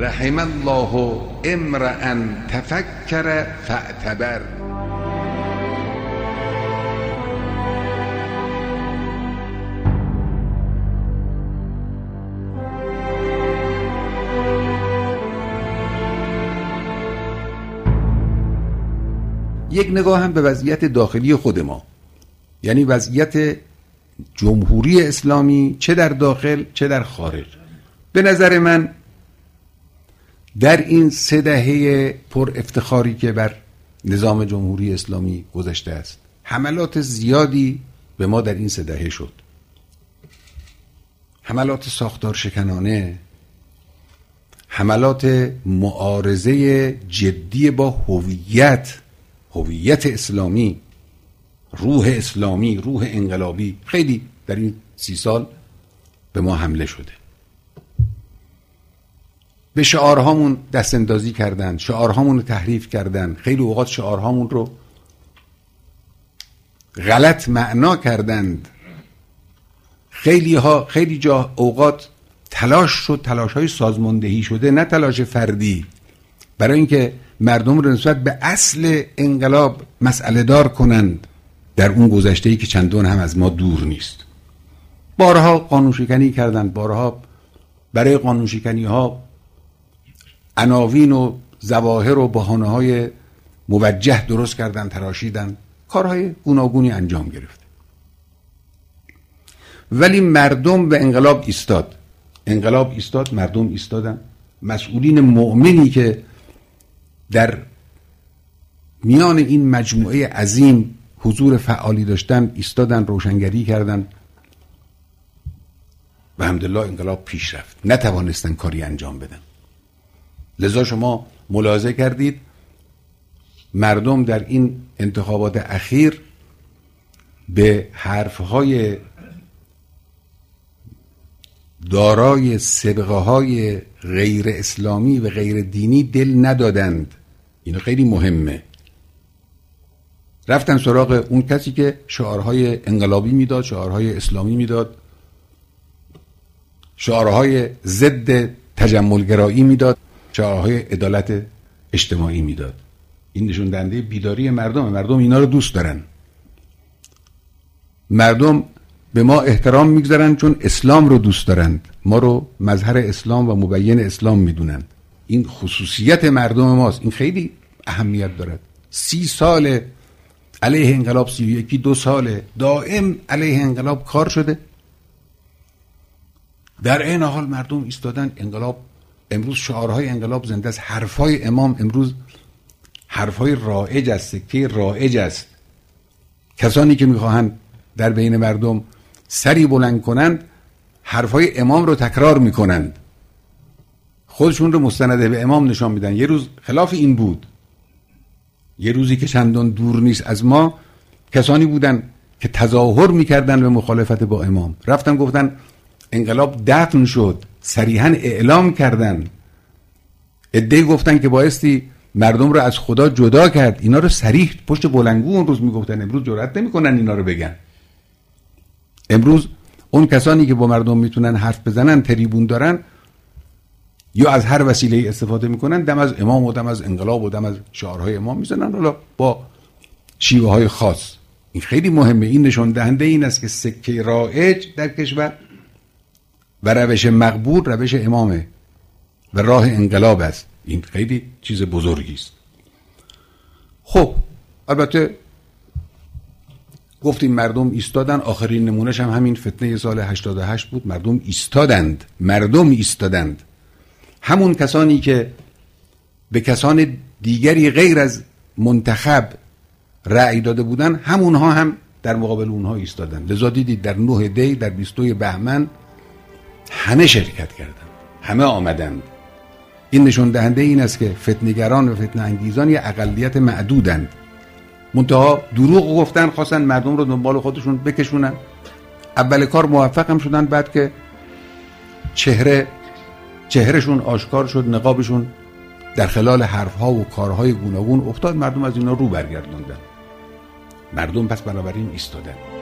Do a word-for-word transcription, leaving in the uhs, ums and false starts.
رحم الله امرأ تفکر فاعتبر. یک نگاه هم به وضعیت داخلی خود ما، یعنی وضعیت جمهوری اسلامی، چه در داخل چه در خارج. به نظر من در این سه دهه پر افتخاری که بر نظام جمهوری اسلامی گذشته است، حملات زیادی به ما در این سه دهه شد. حملات ساختار شکنانه، حملات معارضه جدی با هویت، هویت اسلامی، روح اسلامی، روح انقلابی، خیلی در این سی سال به ما حمله شده. به شعارهامون دست اندازی کردن، شعارهامون رو تحریف کردن، خیلی اوقات شعارهامون رو غلط معنا کردند. خیلی ها خیلی جا اوقات تلاش شد، تلاش های سازماندهی شده، نه تلاش فردی، برای اینکه مردم رو نسبت به اصل انقلاب مسئله دار کنند در اون گذشته‌ای که چندان هم از ما دور نیست. بارها قانون شکنی کردند، بارها برای قانون شکنی ها عناوین و ظواهر و بهانه‌های موجه درست کردن، تراشیدن، کارهای گوناگونی انجام گرفت. ولی مردم به انقلاب ایستاد، انقلاب ایستاد، مردم ایستادن. مسئولین مؤمنی که در میان این مجموعه عظیم حضور فعالی داشتن ایستادن، روشنگری کردن و الحمدلله انقلاب پیش رفت. نتوانستن کاری انجام بدن. لذا شما ملاحظه کردید مردم در این انتخابات اخیر به حرفهای دارای سابقه های غیر اسلامی و غیر دینی دل ندادند. این خیلی مهمه. رفتن سراغ اون کسی که شعارهای انقلابی میداد، شعارهای اسلامی میداد، شعارهای ضد تجملگرایی میداد، شعارهای عدالت اجتماعی میداد. این نشون دهنده بیداری مردم. مردم اینا رو دوست دارن. مردم به ما احترام میگذارن چون اسلام رو دوست دارند، ما رو مظهر اسلام و مبین اسلام میدونند. این خصوصیت مردم ماست. این خیلی اهمیت دارد. سی سال علیه انقلاب، سی و یکی دو ساله دائم علیه انقلاب کار شده. در این حال مردم ایستادن. انقلاب امروز شعارهای انقلاب زنده است. حرفهای امام امروز حرفهای رایج است، سکه رایج است. کسانی که میخواهند در بین مردم سری بلند کنند حرفهای امام رو تکرار میکنند، خودشون رو مستند به امام نشان میدن. یه روز خلاف این بود، یه روزی که چندان دور نیست از ما کسانی بودن که تظاهر میکردن به مخالفت با امام، رفتن گفتن انقلاب دفن شد، صریحا اعلام کردن. عده‌ای گفتن که بایستی مردم رو از خدا جدا کرد. اینا رو صریح پشت بلنگو اون روز میگفتن. امروز جرئت نمیکنن اینا رو بگن. امروز اون کسانی که با مردم میتونن حرف بزنن، تریبون دارن، یا از هر وسیله استفاده میکنن، دم از امام و دم از انقلاب و دم از شعارهای امام میزنن، حالا با شیوه های خاص. این خیلی مهمه. این نشون دهنده این است که سکه رایج در کشور و روش مقبول روش امامه و راه انقلاب است. این خیلی چیز بزرگی است. خب البته گفتیم مردم ایستادن. آخرین نمونهش هم همین فتنه سال هشتاد و هشت بود. مردم ایستادند. مردم ایستادند. همون کسانی که به کسان دیگری غیر از منتخب رأی داده بودن، همونها هم در مقابل اونها ایستادند. لذا دیدید در نه دی، در بیستوی بهمن همه شرکت کردند، همه آمدند. این نشون دهنده این است که فتنه‌گران و فتنه انگیزان یه اقلیت معدودند. منتها دروغ گفتن، خواستن مردم رو دنبال خودشون بکشونن. اول کار موفق هم شدن، بعد که چهره چهرهشون آشکار شد، نقابشون در خلال حرفها و کارهای گوناگون افتاد، مردم از اینا رو برگردوندن. مردم پس بنابراین ایستادن.